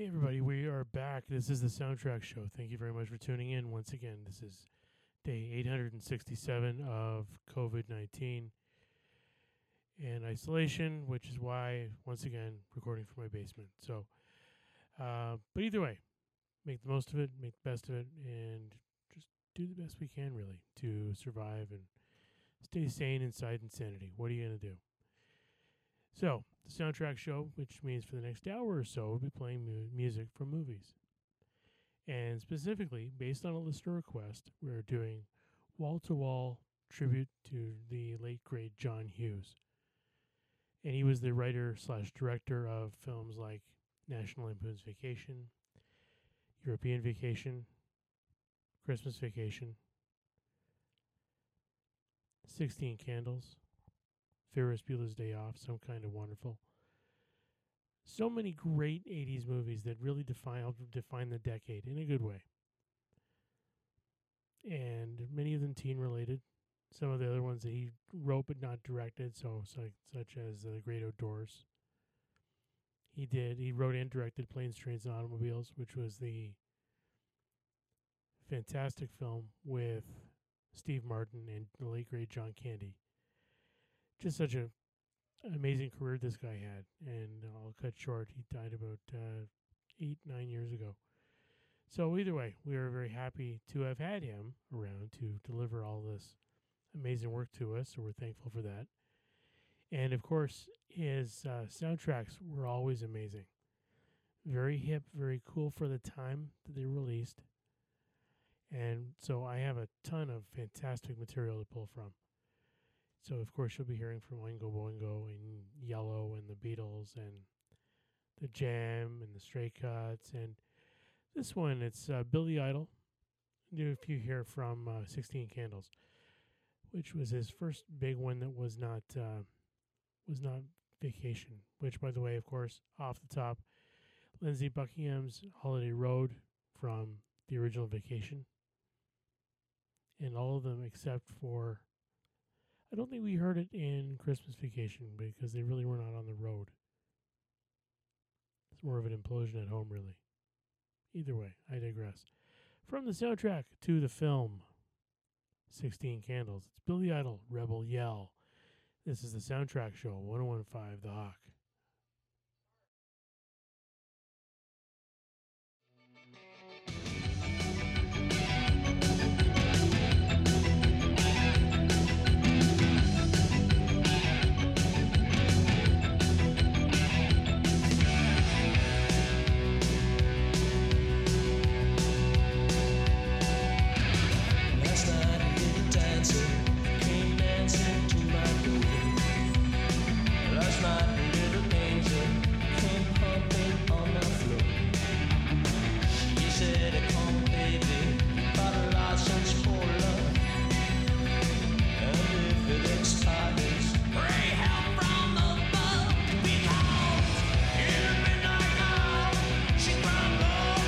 Everybody, we are back. This is the Soundtrack Show. Thank you very much for tuning in once again. This is day 867 of COVID 19 and isolation, which is why, once again, recording from my basement. But either way, make the most of it, make the best of it, and just do the best we can, really, to survive and stay sane inside insanity. What are you going to do? So, the Soundtrack Show, which means for the next hour or so, we'll be playing music from movies. And specifically, based on a listener request, we're doing wall-to-wall tribute to the late, great John Hughes. And he was the writer/director of films like National Lampoon's Vacation, European Vacation, Christmas Vacation, 16 Candles, Ferris Bueller's Day Off, Some Kind of Wonderful. So many great 80s movies that really define the decade in a good way. And many of them teen-related. Some of the other ones that he wrote but not directed, such as The Great Outdoors. He wrote and directed Planes, Trains, and Automobiles, which was the fantastic film with Steve Martin and the late, great John Candy. Just such an amazing career this guy had, and I'll cut short. He died about 8-9 years ago. So either way, we are very happy to have had him around to deliver all this amazing work to us, so we're thankful for that. And of course, his soundtracks were always amazing. Very hip, very cool for the time that they were released. And so I have a ton of fantastic material to pull from. So, of course, you'll be hearing from Oingo Boingo and Yellow and the Beatles and the Jam and the Stray Cats. And this one, it's Billy Idol. Do a few here from 16 Candles, which was his first big one that was not Vacation. Which, by the way, of course, off the top, Lindsey Buckingham's Holiday Road from the original Vacation. And all of them except for... I don't think we heard it in Christmas Vacation because they really were not on the road. It's more of an implosion at home, really. Either way, I digress. From the soundtrack to the film, 16 Candles, it's Billy Idol, Rebel Yell. This is the Soundtrack Show, 1015 The Hawk.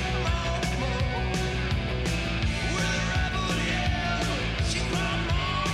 She cried more.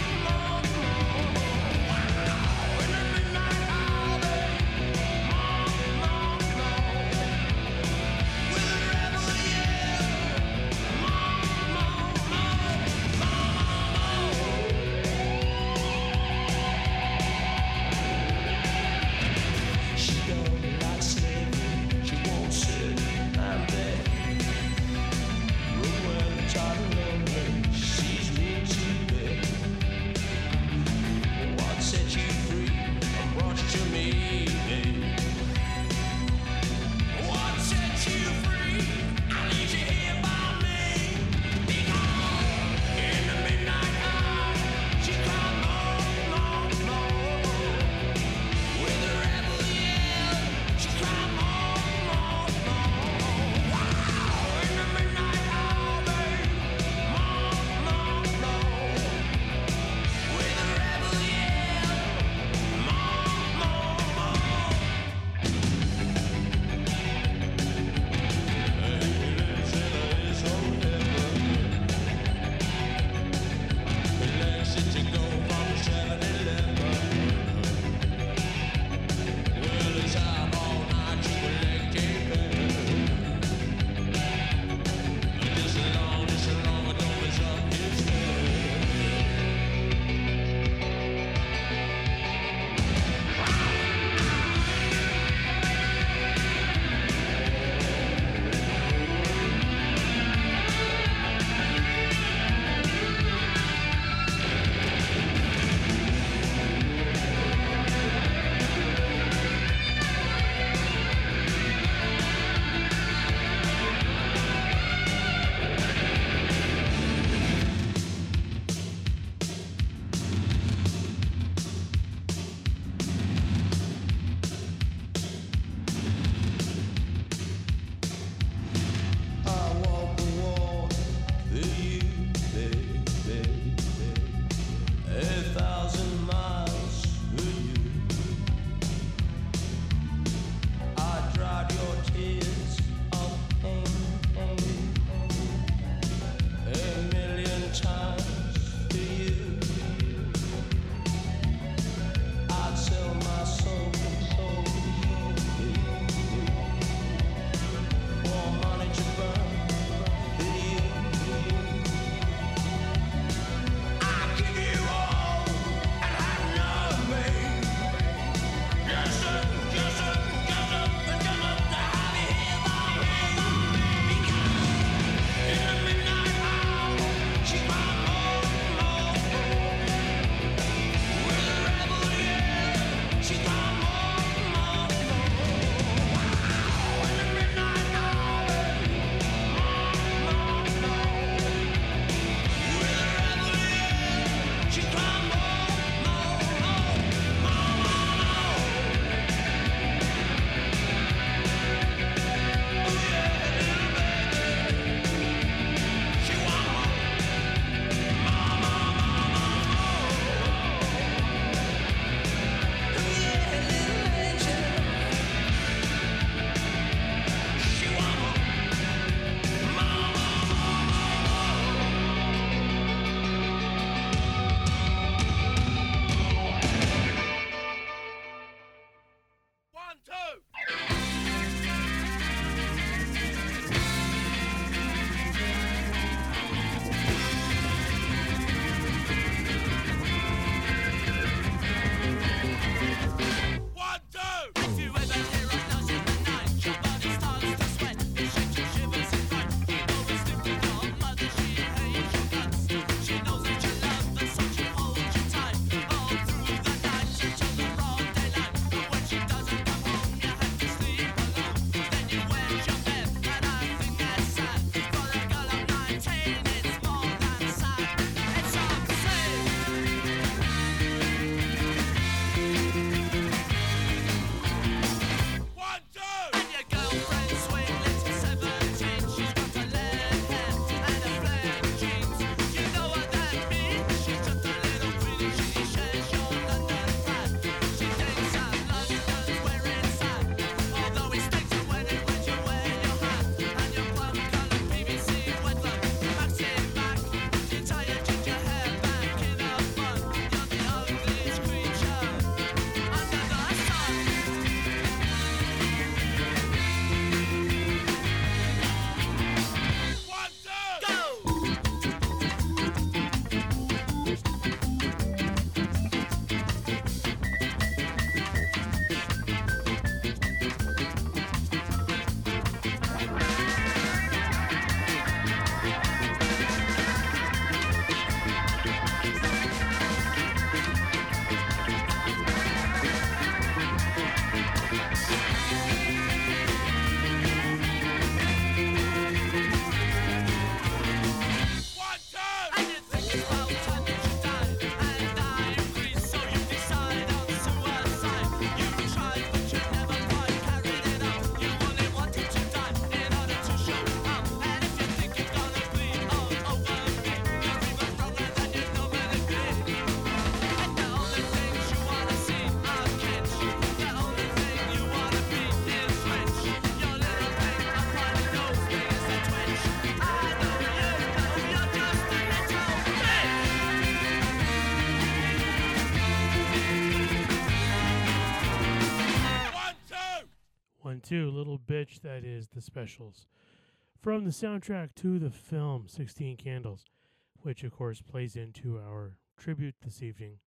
2, Little Bitch, that is the Specials. From the soundtrack to the film 16 Candles, which of course plays into our tribute this evening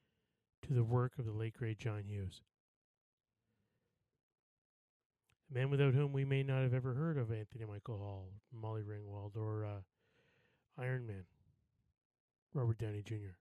to the work of the late great John Hughes. A man without whom we may not have ever heard of Anthony Michael Hall, Molly Ringwald, or Iron Man, Robert Downey Jr.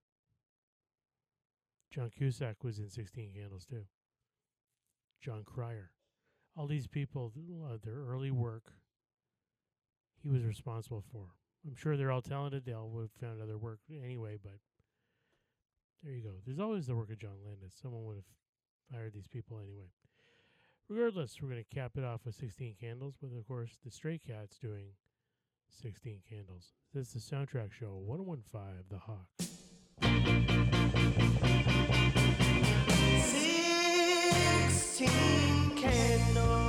John Cusack was in 16 Candles too. John Cryer. All these people, their early work, he was responsible for. I'm sure they're all talented. They all would have found other work anyway, but there you go. There's always the work of John Landis. Someone would have hired these people anyway. Regardless, we're going to cap it off with 16 Candles, with, of course, the Stray Cats doing 16 Candles. This is the Soundtrack Show, 115, The Hawk. 16 candles.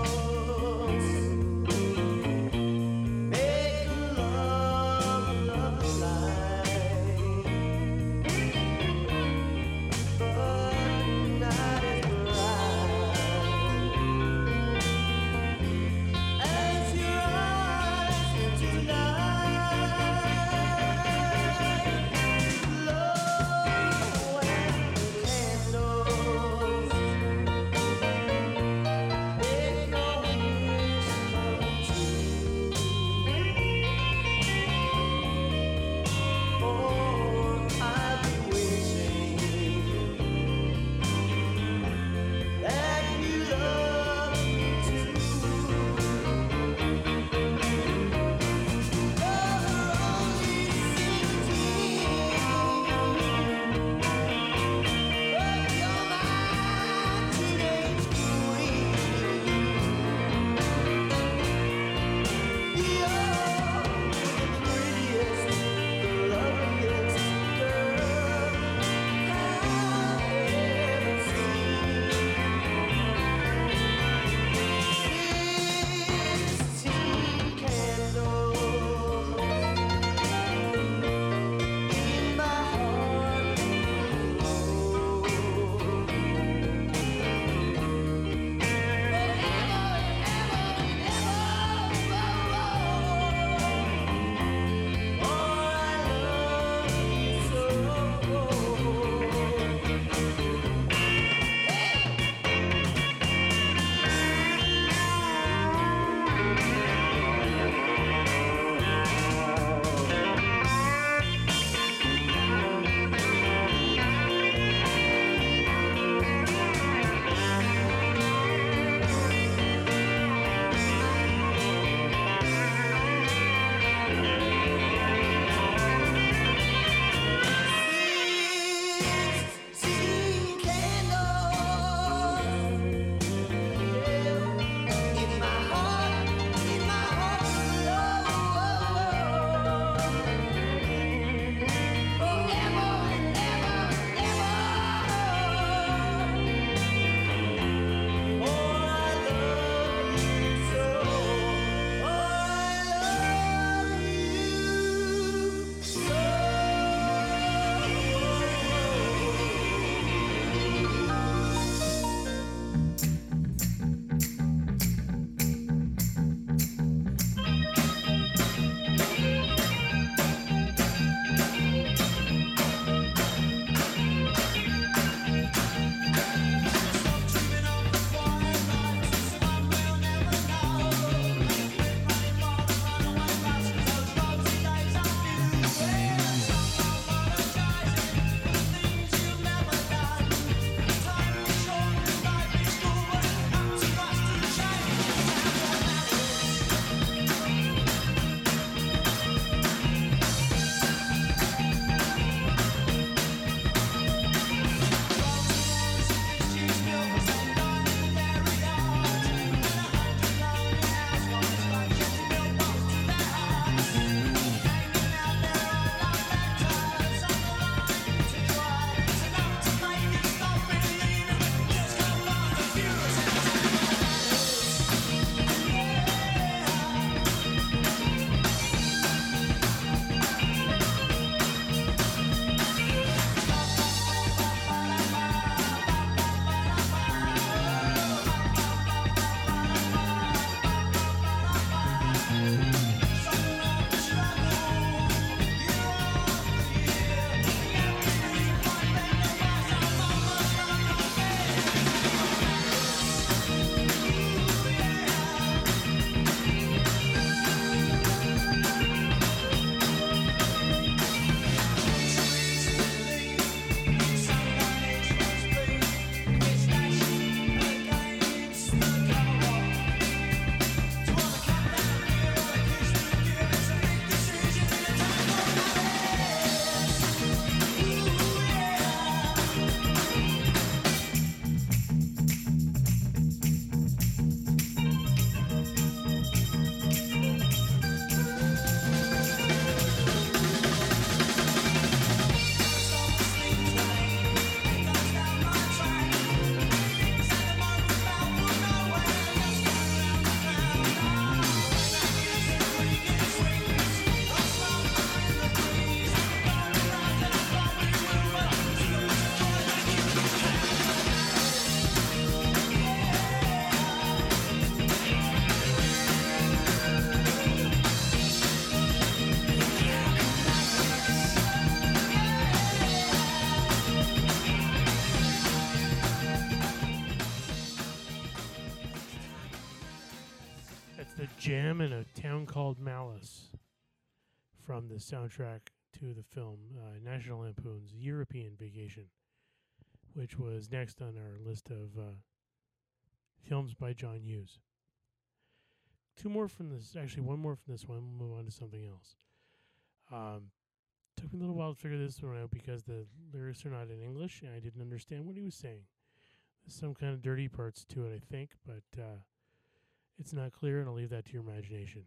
Jam in a Town Called Malice from the soundtrack to the film National Lampoon's European Vacation, which was next on our list of films by John Hughes. Two more from this, actually one more from this one, we'll move on to something else. Took me a little while to figure this one out because the lyrics are not in English and I didn't understand what he was saying. There's some kind of dirty parts to it, I think, but it's not clear, and I'll leave that to your imagination.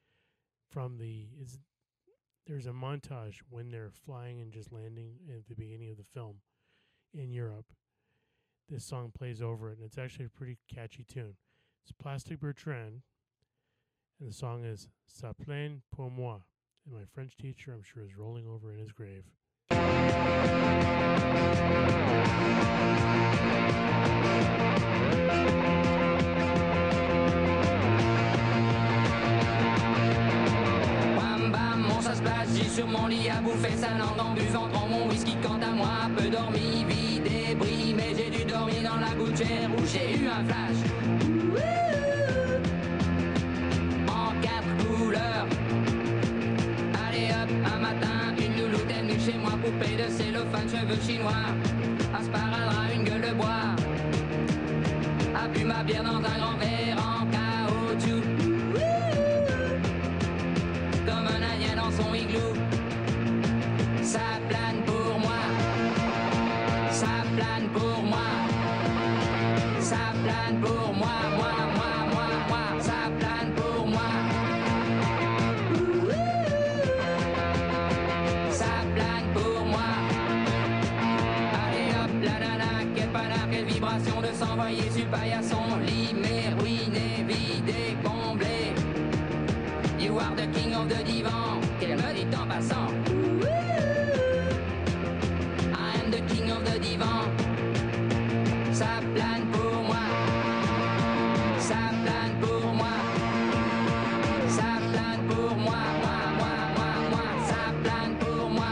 There's a montage when they're flying and just landing at the beginning of the film in Europe. This song plays over it, and it's actually a pretty catchy tune. It's Plastic Bertrand, and the song is Ça plaint pour moi. And my French teacher, I'm sure, is rolling over in his grave. Bam bam, mon ça se passe, j'ai sur mon lit à bouffer sa langue en buvant prends mon whisky. Quant à moi, peu dormi, vie débris, mais j'ai dû dormir dans la gouttière où j'ai eu un flash. En 4 couleurs. Allez hop, un matin, une louloute est venue chez moi, poupée de cellophane, cheveux chinois, un sparadrap, une gueule de bois, a bu ma bière dans un grand verre en caoutchouc, comme un indien dans son igloo. Ça plane pour moi, ça plane pour moi, ça plane pour moi, moi, ça plane pour moi. Ça plane pour moi. Allez hop, la nana, quelle panard, quelle vibration de s'envoyer sur paillasson. Limé, ruiné, vidé, comblé. You are the king of the divan, qu'elle me dit en passant. I am the king of the divan. Ça plane pour moi. Ça plane pour moi. Ça plane pour moi, moi, ça plane pour moi.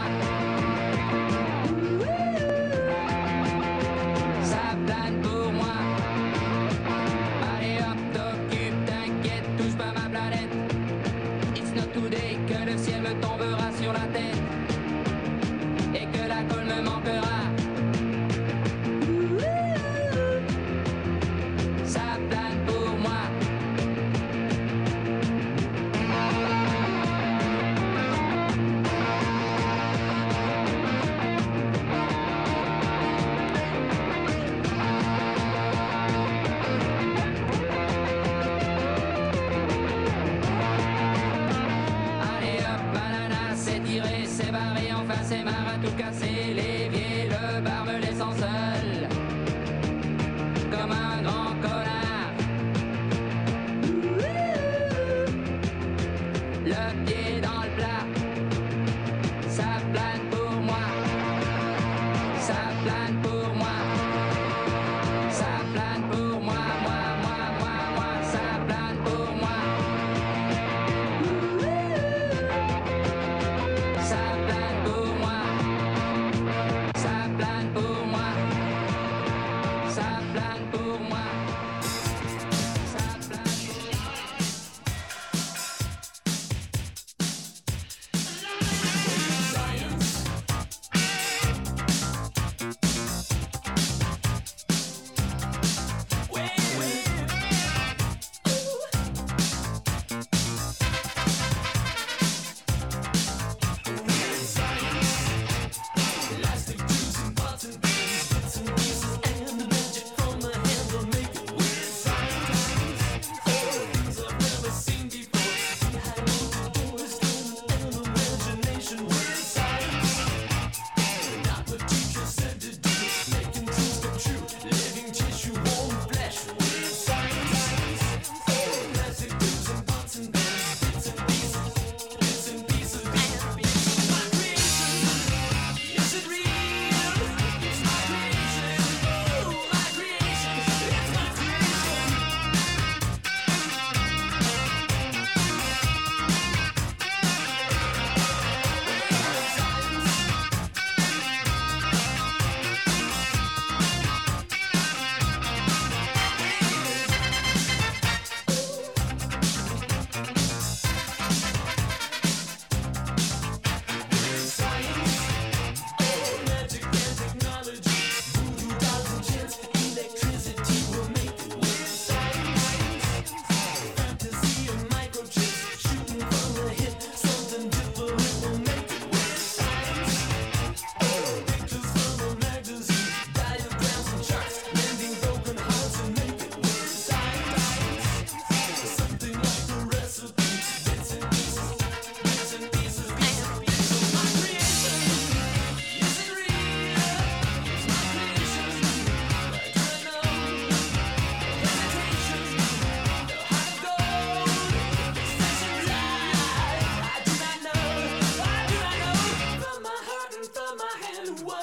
Ça plane pour moi. Allez hop, t'occupe, t'inquiète, touche pas ma planète. It's not today que le ciel me tombera sur la tête et que la colle me manquera.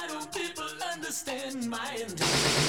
Why don't people understand my intent?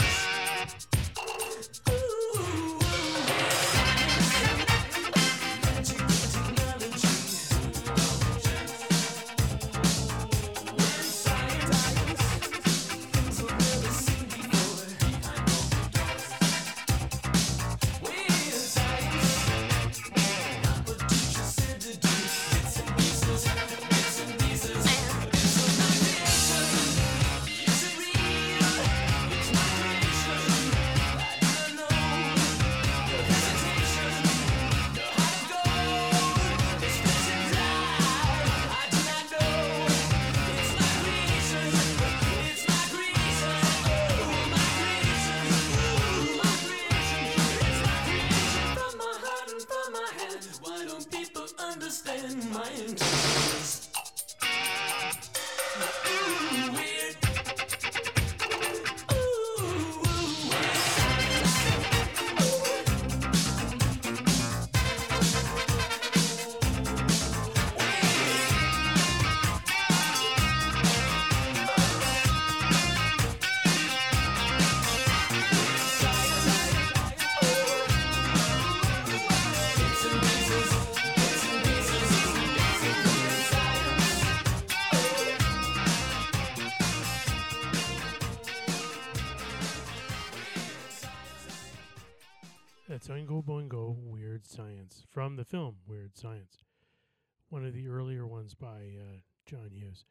That's Oingo Boingo Weird Science from the film Weird Science, one of the earlier ones by John Hughes.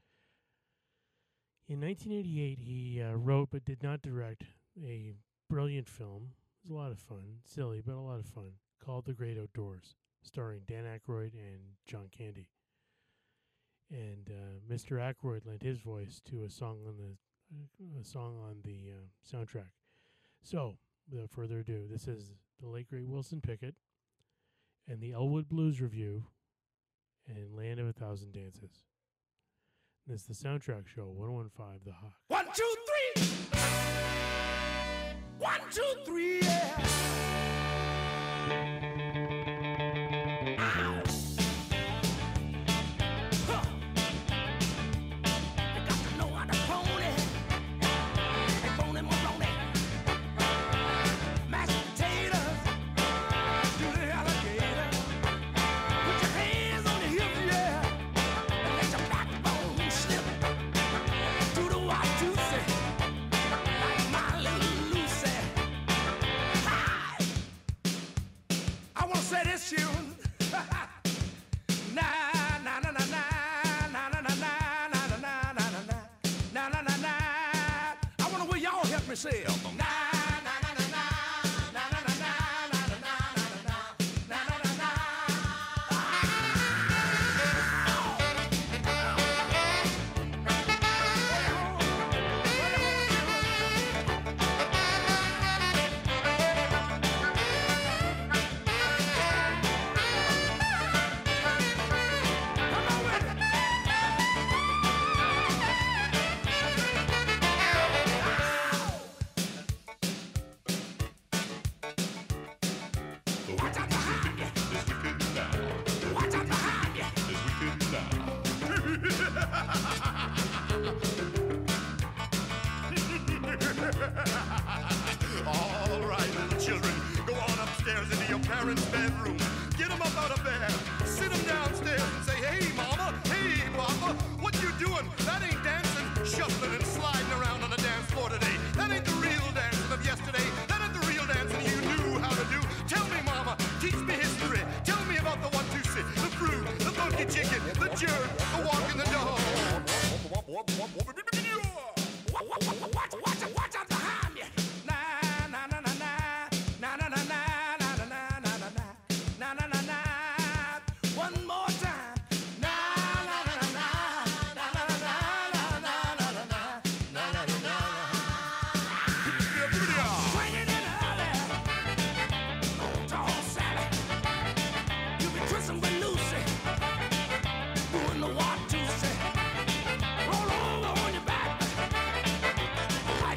In 1988, he wrote but did not direct a brilliant film. It was a lot of fun, silly, but a lot of fun, called The Great Outdoors, starring Dan Aykroyd and John Candy. And Mr. Aykroyd lent his voice to a song on the soundtrack. So, without further ado, this is the late great Wilson Pickett and the Elwood Blues Review and Land of a Thousand Dances. This is the soundtrack show, 115 The Hawk. 1, 2, 3! 1, 2, 3, yeah! Ow! Huh. You got to know how to pony. Hey, pony, Maloney. Mashed potatoes. Do the alligator. Put your hands on your hips, yeah. And let your backbone slip. Do the Watusi. Like my little Lucy. Hi! I want to say this tune. Na na na na na na na na na na na na na na na na na. I wonder will y'all help me say it. Na na na na na na na na na na na na na na na. Come on with it. Watch out behind you. Watch out behind you. All right, little children, go on upstairs into your parents' bedroom. Get them up out of bed. Sit them downstairs and say, hey, mama, hey, papa, what you doing? That ain't dancing, shuffling and sliding around on the dance floor today. That ain't the real dancing of yesterday. That ain't the real dancing you knew how to do. Tell me, mama, teach me history. Tell me about the 1, 2, 6, the fruit, the funky chicken, the jerk, the walk in the dog. Watch out behind you. Na na na na na na na na na na na na na na na na. One more time. Na na na na na na na na na na na na na. Swing it in early. Tall Sally. You be twisting with Lucy. Doing the Watusi. Roll over on your back.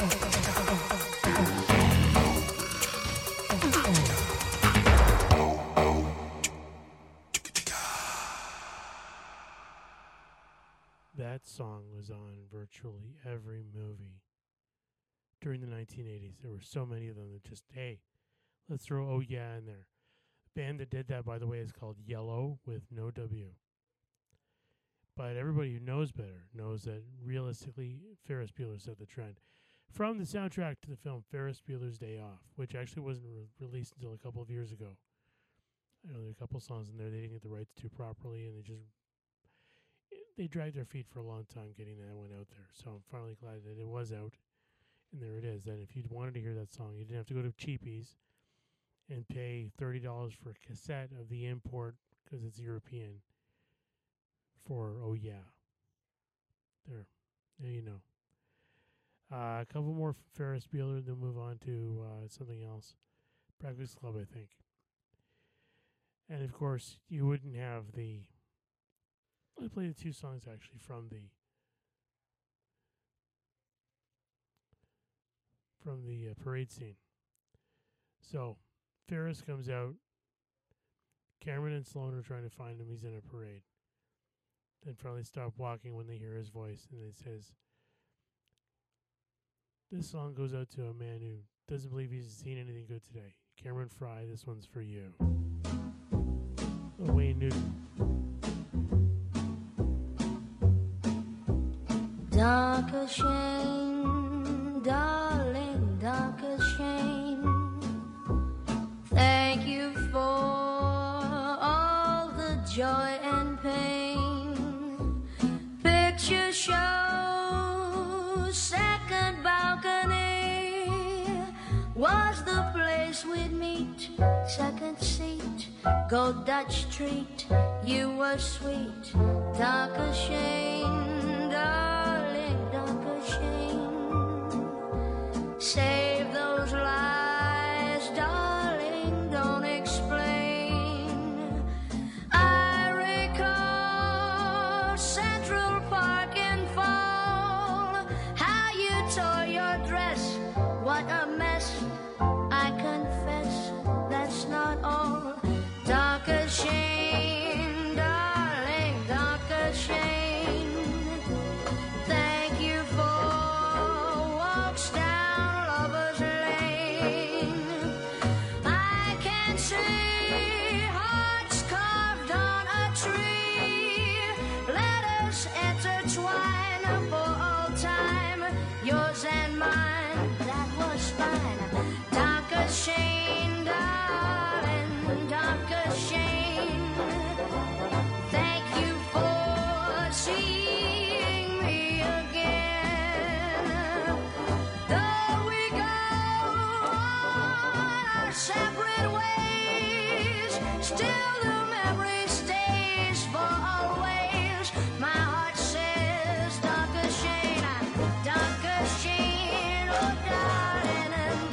That song was on virtually every movie during the 1980s. There were so many of them that just, hey, let's throw Oh Yeah in there. The band that did that, by the way, is called Yellow with no W. But everybody who knows better knows that realistically, Ferris Bueller set the trend. From the soundtrack to the film Ferris Bueller's Day Off, which actually wasn't released until a couple of years ago. I know there are a couple songs in there they didn't get the rights to properly, and they dragged their feet for a long time getting that one out there. So I'm finally glad that it was out, and there it is. And if you wanted to hear that song, you didn't have to go to Cheapies and pay $30 for a cassette of the import because it's European for Oh Yeah. There you know. A couple more Ferris Bueller, then move on to something else. Breakfast Club, I think. And of course, you wouldn't have the... I play the two songs actually from the parade scene. So Ferris comes out. Cameron and Sloan are trying to find him. He's in a parade. Then finally stop walking when they hear his voice, and it says, "This song goes out to a man who doesn't believe he's seen anything good today. Cameron Fry, this one's for you." Wayne Newton. Dark as shame, darling, dark as shame. Thank you for all the joy and pain. Picture show, second balcony was the place we'd meet. Second seat, go Dutch treat. You were sweet, dark as shame, darling, dark as shame. Save those lies, darling, don't explain. I recall Central Park in fall, how you tore your dress, what a mess. I confess, that's not all. Dark as shame, darling, dark as shame. Thank you for walks down Lover's Lane. I can see hearts carved on a tree. Let us intertwine for all time, yours and mine. That was fine. Dark as shame, darling, dark as shame. Thank you for seeing me again. Though we go our separate ways, still the memory stays for always. My heart says dark as shame, oh darling, and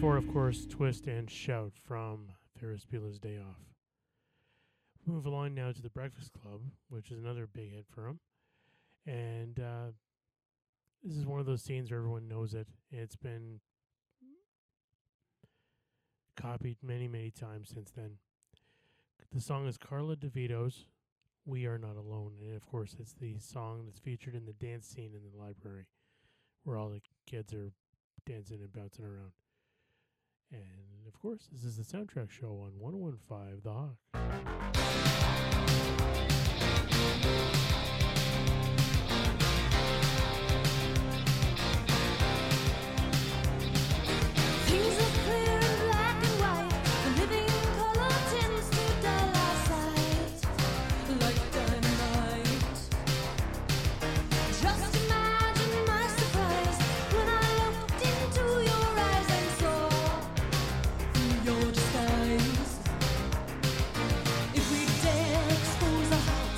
before, of course, Twist and Shout from Ferris Bueller's Day Off. Move along now to The Breakfast Club, which is another big hit for him. And this is one of those scenes where everyone knows it. It's been copied many, many times since then. The song is Carla DeVito's We Are Not Alone. And, of course, it's the song that's featured in the dance scene in the library where all the kids are dancing and bouncing around. And, of course, this is the soundtrack show on 101.5 The Hawk. Things are clear and black and white. The living color tends to dull our sight like dynamite. Just imagine my surprise when I looked into your eyes and saw through your disguise. If we dare expose our hearts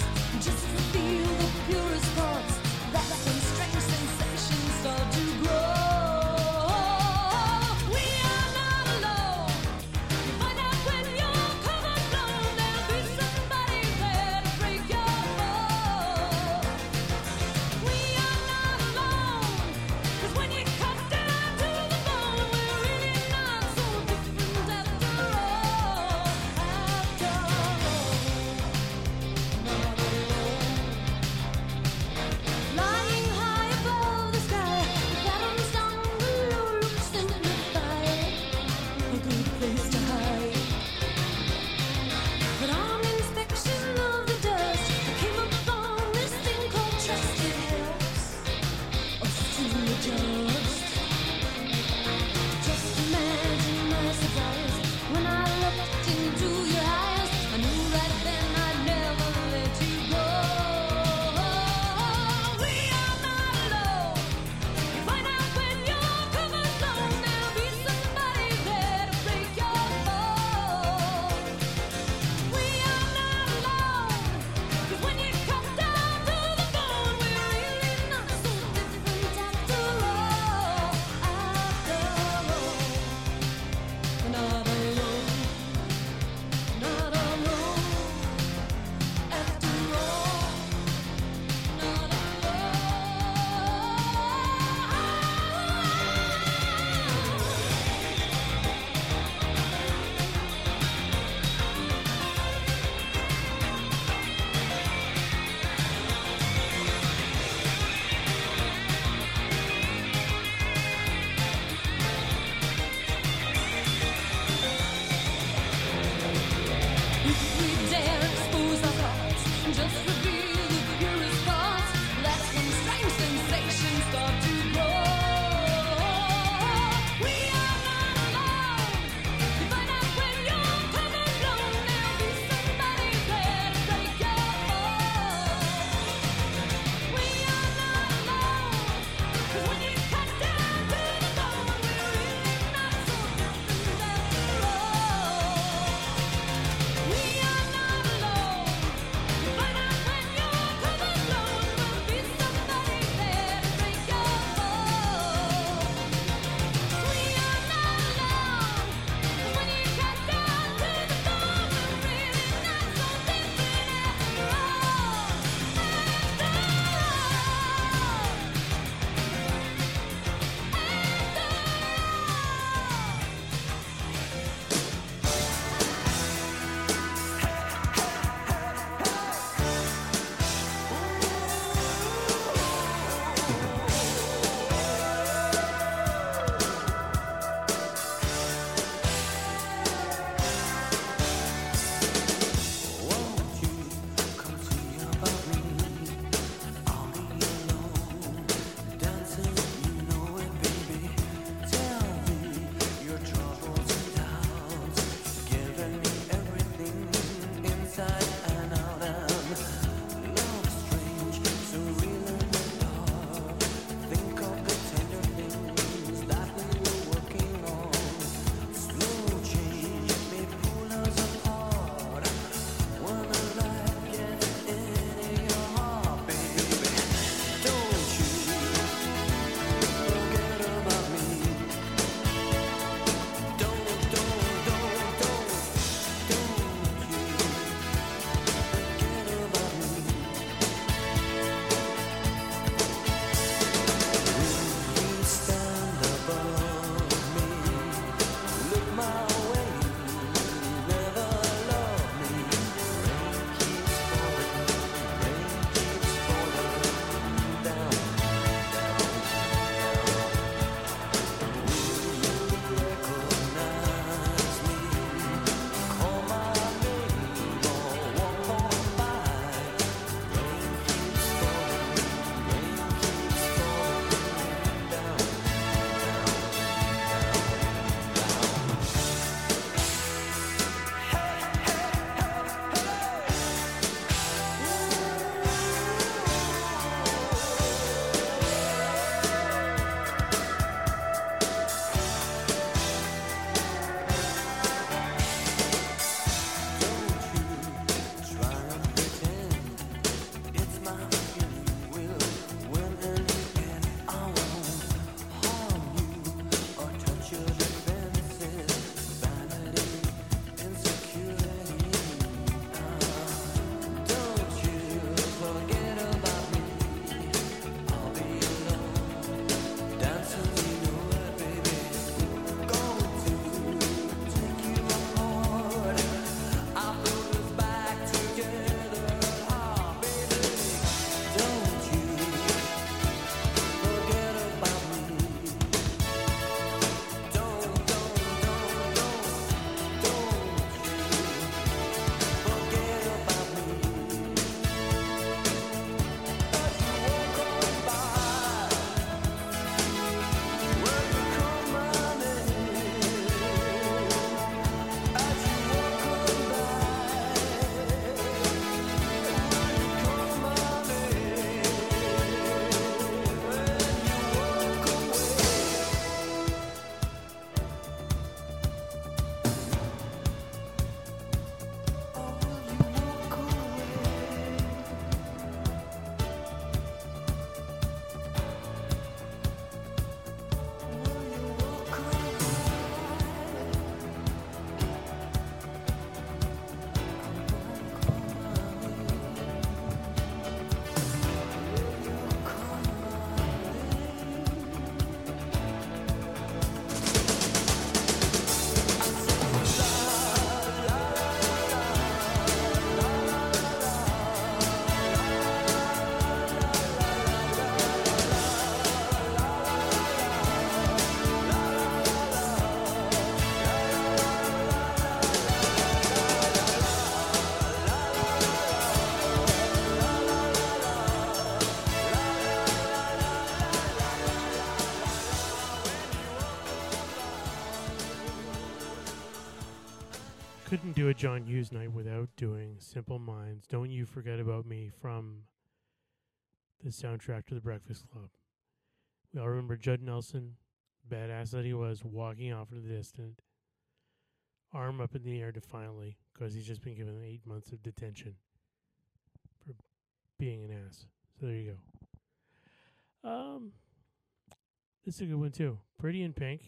couldn't do a John Hughes night without doing Simple Minds, Don't You Forget About Me from the soundtrack to The Breakfast Club. We all remember Judd Nelson, badass that he was, walking off in the distance, arm up in the air defiantly, because he's just been given 8 months of detention for being an ass. So there you go. This is a good one too. Pretty in Pink.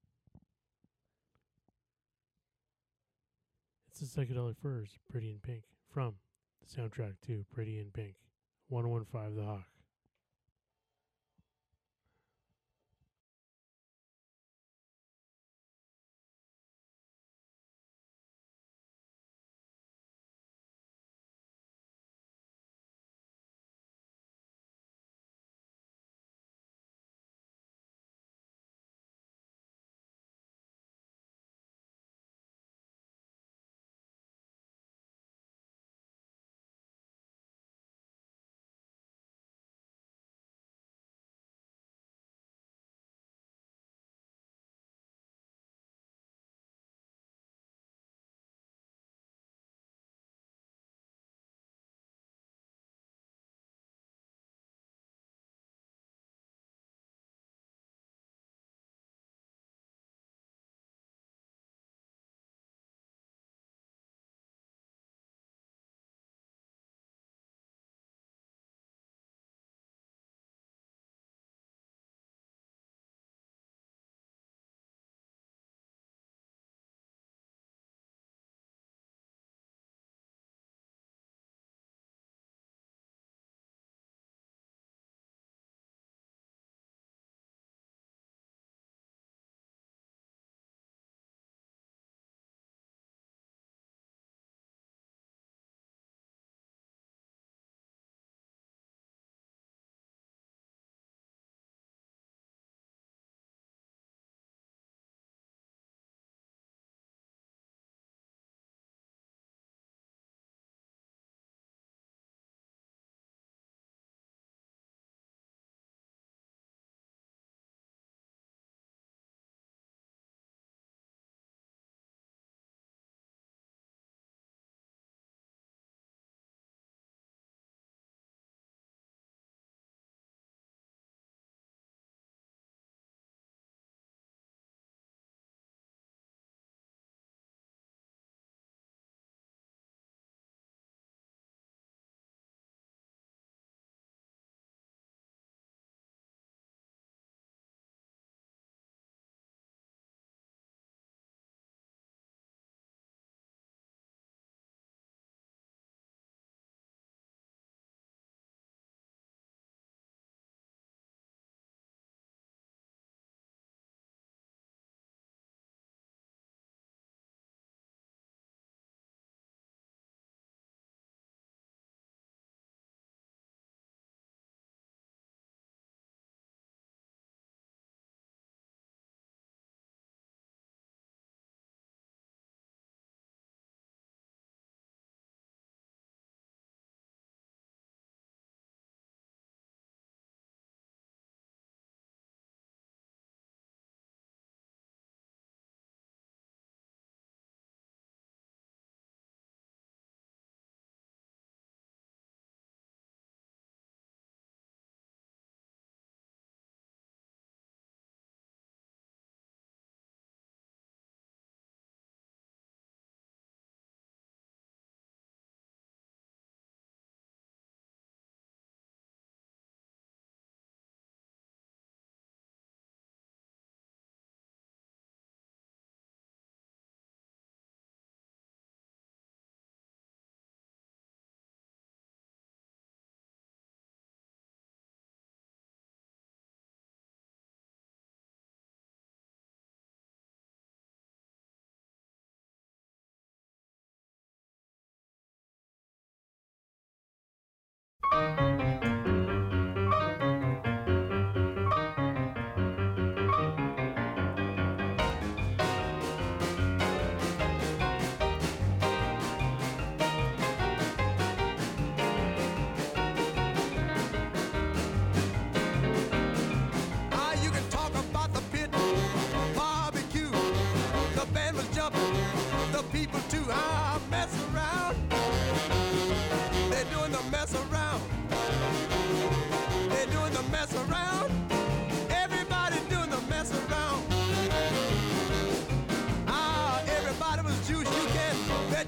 It's the Psychedelic Furs, Pretty in Pink, from the soundtrack to Pretty in Pink. 115 The Hawk.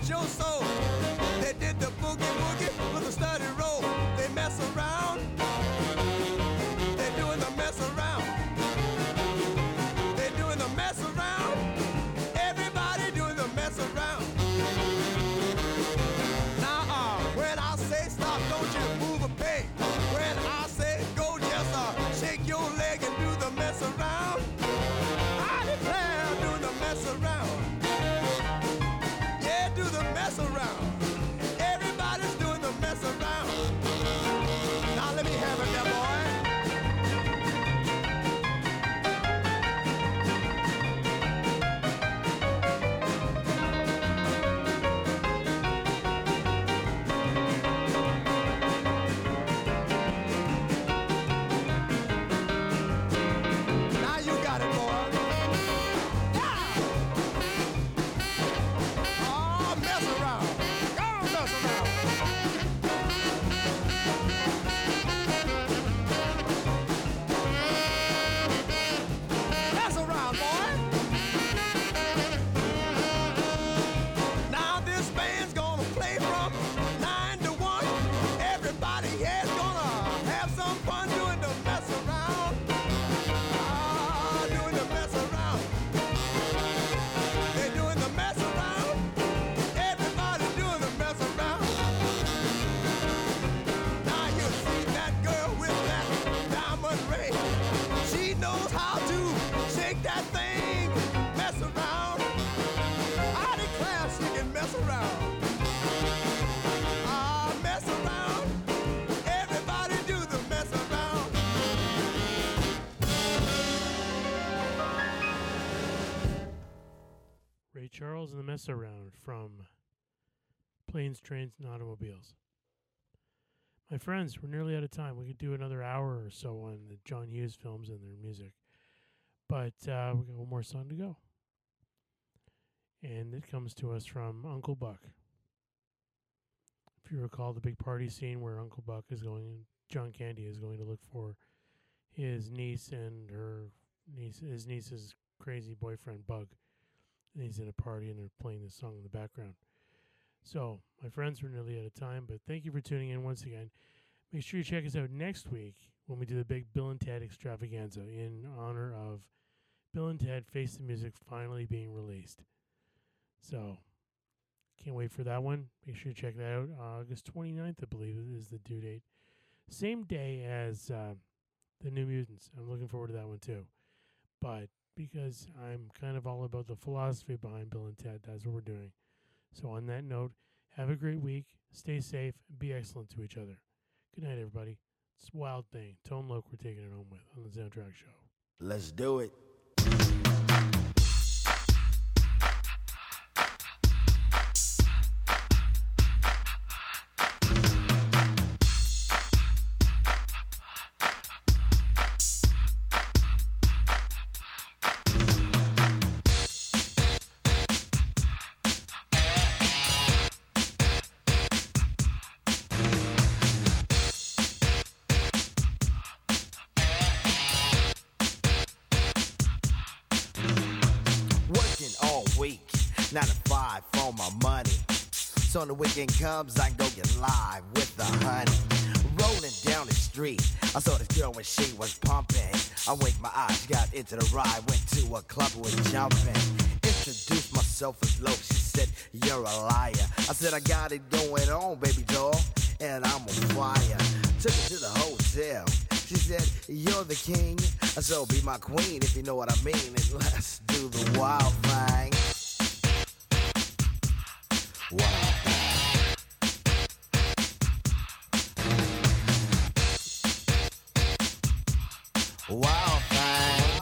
hurt your soul. They did the boogie woogie with a steady roll. They mess around. They're doing the mess around. They're doing the mess around. Everybody doing the mess around. Now, when I say stop, don't you move a peg. When I say go, just shake your leg and do the mess around. I declare, doing the mess around. Yeah, do the mess around. Everybody's doing the mess around. Now let me have it there, boy. Now you got it, boy. Yeah. Oh, mess around. Go on, mess around. Mess around, boy. Now this band's gonna play from 9 to 1. Everybody here's gonna have some fun doing the mess around. Ah, doing the mess around. They're doing the mess around. Everybody's doing the mess around. Now you see that girl with that diamond ring. She knows how to shake that thing, mess around. I declare she can mess around. Ah, mess around. Everybody do the mess around. Ray Charles and the Mess Around from Planes, Trains, and Automobiles. My friends, we're nearly out of time. We could do another hour or so on the John Hughes films and their music. But we got one more song to go. And it comes to us from Uncle Buck. If you recall the big party scene where Uncle Buck is going, John Candy is going to look for his niece and his niece's crazy boyfriend, Bug. And he's in a party and they're playing this song in the background. So, my friends, we're nearly out of time, but thank you for tuning in once again. Make sure you check us out next week when we do the big Bill and Ted extravaganza in honor of Bill and Ted Face the Music finally being released. So, can't wait for that one. Make sure you check that out. August 29th, I believe, is the due date. Same day as the New Mutants. I'm looking forward to that one too. But because I'm kind of all about the philosophy behind Bill and Ted, that's what we're doing. So on that note, have a great week. Stay safe. And be excellent to each other. Good night, everybody. It's Wild Thing. Tone Loc, we're taking it home with on the Soundtrack Show. Let's do it. Working all week, 9 to 5 for my money. So when the weekend comes, I go get live with the honey. Rolling down the street, I saw this girl when she was pumping. I winked my eyes, got into the ride, went to a club with jumping. Introduced myself as Loc, she said, you're a liar. I said, I got it going on, baby doll, and I'm on fire. Took her to the hotel, she said, you're the king. I said, be my queen if you know what I mean, and let's do the wild thing. Wild thing. Wild thing.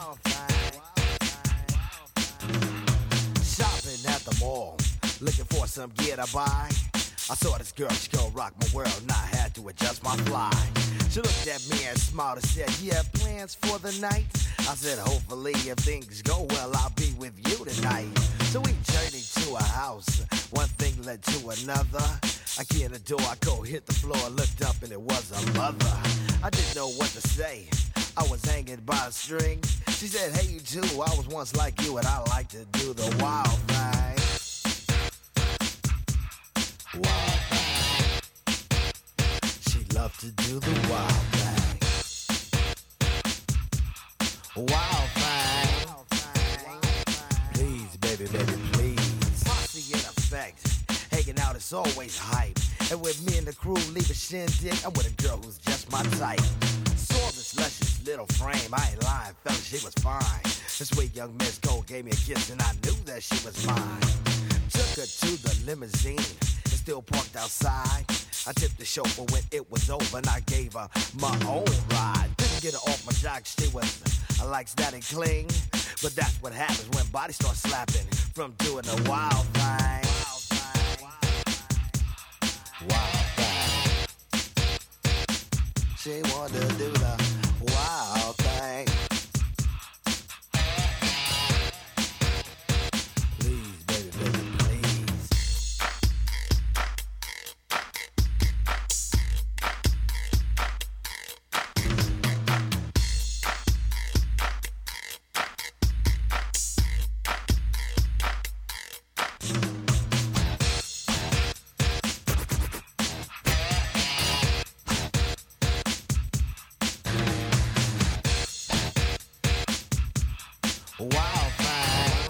Shopping at the mall, looking for some gear to buy. I saw this girl, she gon' rock my world, and I had to adjust my fly. She looked at me and smiled and said, you have plans for the night? I said, hopefully if things go well, I'll be with you tonight. So we journeyed to a house, one thing led to another. I key in the door, I go hit the floor, looked up and it was a mother. I didn't know what to say, I was hanging by a string. She said, hey you too, I was once like you and I like to do the wild thing. to do the wild thing. Wild thing. Please, baby, baby, please. Posse in effect. Hanging out is always hype. And with me and the crew leave a shindig, I'm with a girl who's just my type. Saw this luscious little frame. I ain't lying, fella, she was fine. This sweet young Miss Cole gave me a kiss and I knew that she was mine. Took her to the limousine. It's still parked outside. I tipped the chauffeur when it was over and I gave her my own ride. Didn't get her off my jock, she was like that and cling. But that's what happens when bodies start slapping from doing the wild thing. Wild thing. She wanted to do the wild thing. Please, baby, baby, please. Wild thing.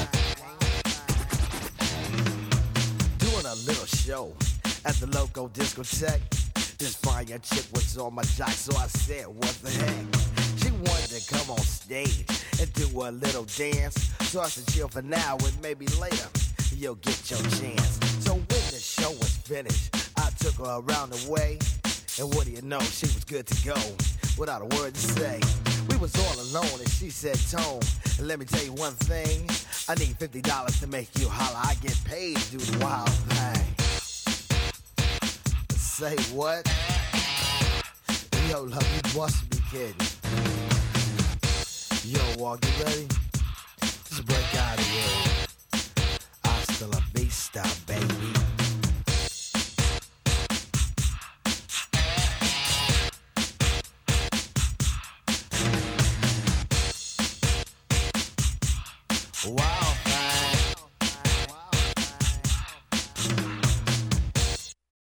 Doing a little show at the local discotheque. This fine young chick was on my jock, so I said, what the heck? She wanted to come on stage and do a little dance. So I said, chill for now and maybe later you'll get your chance. So when the show was finished, I took her around the way. And what do you know, she was good to go without a word to say. We was all alone and she said, Tone, let me tell you one thing. I need $50 to make you holler. I get paid to do the wild thing. Say what? Yo, love, you must be kidding. Yo, Walk, you ready? Just break out of here. Hasta la vista, baby. Wow.